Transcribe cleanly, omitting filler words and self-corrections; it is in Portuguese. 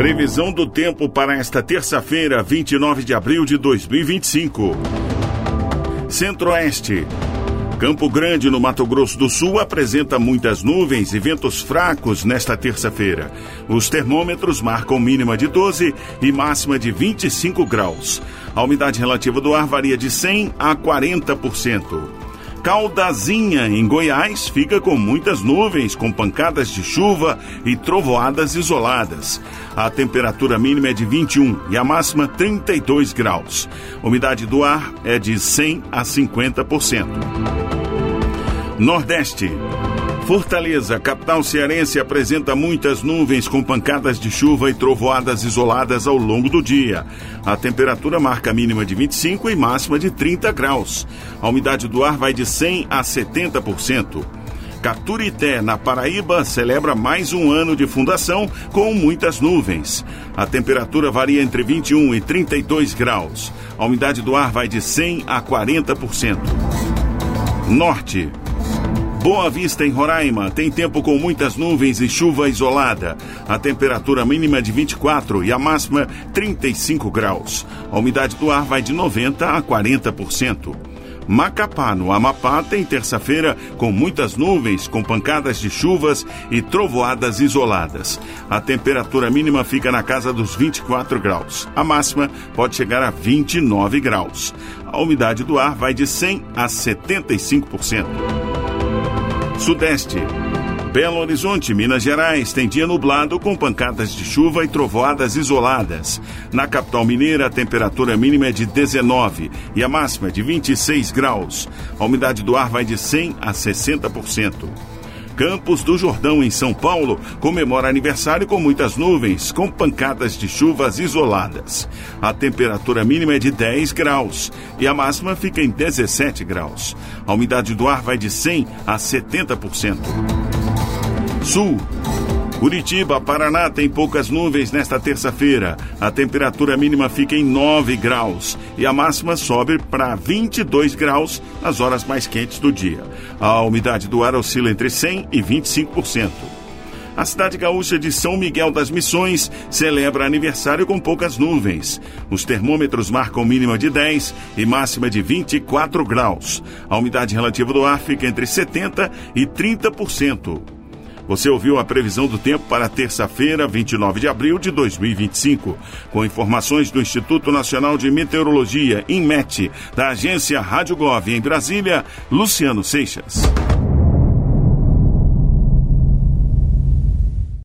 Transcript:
Previsão do tempo para esta terça-feira, 29 de abril de 2025. Centro-Oeste. Campo Grande, no Mato Grosso do Sul, apresenta muitas nuvens e ventos fracos nesta terça-feira. Os termômetros marcam mínima de 12 e máxima de 25 graus. A umidade relativa do ar varia de 100% a 40%. Caldazinha, em Goiás, fica com muitas nuvens, com pancadas de chuva e trovoadas isoladas. A temperatura mínima é de 21 e a máxima 32 graus. A umidade do ar é de 100% a 50%. Nordeste. Fortaleza, capital cearense, apresenta muitas nuvens com pancadas de chuva e trovoadas isoladas ao longo do dia. A temperatura marca mínima de 25 e máxima de 30 graus. A umidade do ar vai de 100% a 70%. Caturité, na Paraíba, celebra mais um ano de fundação com muitas nuvens. A temperatura varia entre 21 e 32 graus. A umidade do ar vai de 100% a 40%. Norte. Boa Vista, em Roraima, tem tempo com muitas nuvens e chuva isolada. A temperatura mínima é de 24 e a máxima 35 graus. A umidade do ar vai de 90% a 40%. Macapá, no Amapá, tem terça-feira com muitas nuvens, com pancadas de chuvas e trovoadas isoladas. A temperatura mínima fica na casa dos 24 graus. A máxima pode chegar a 29 graus. A umidade do ar vai de 100% a 75%. Sudeste. Belo Horizonte, Minas Gerais, tem dia nublado com pancadas de chuva e trovoadas isoladas. Na capital mineira, a temperatura mínima é de 19 e a máxima é de 26 graus. A umidade do ar vai de 100% a 60%. Campos do Jordão, em São Paulo, comemora aniversário com muitas nuvens, com pancadas de chuvas isoladas. A temperatura mínima é de 10 graus e a máxima fica em 17 graus. A umidade do ar vai de 100% a 70%. Sul. Curitiba, Paraná, tem poucas nuvens nesta terça-feira. A temperatura mínima fica em 9 graus e a máxima sobe para 22 graus nas horas mais quentes do dia. A umidade do ar oscila entre 100% e 25%. A cidade gaúcha de São Miguel das Missões celebra aniversário com poucas nuvens. Os termômetros marcam mínima de 10 e máxima de 24 graus. A umidade relativa do ar fica entre 70% e 30%. Você ouviu a previsão do tempo para terça-feira, 29 de abril de 2025, com informações do Instituto Nacional de Meteorologia, INMET, da agência Rádio Gov em Brasília, Luciano Seixas.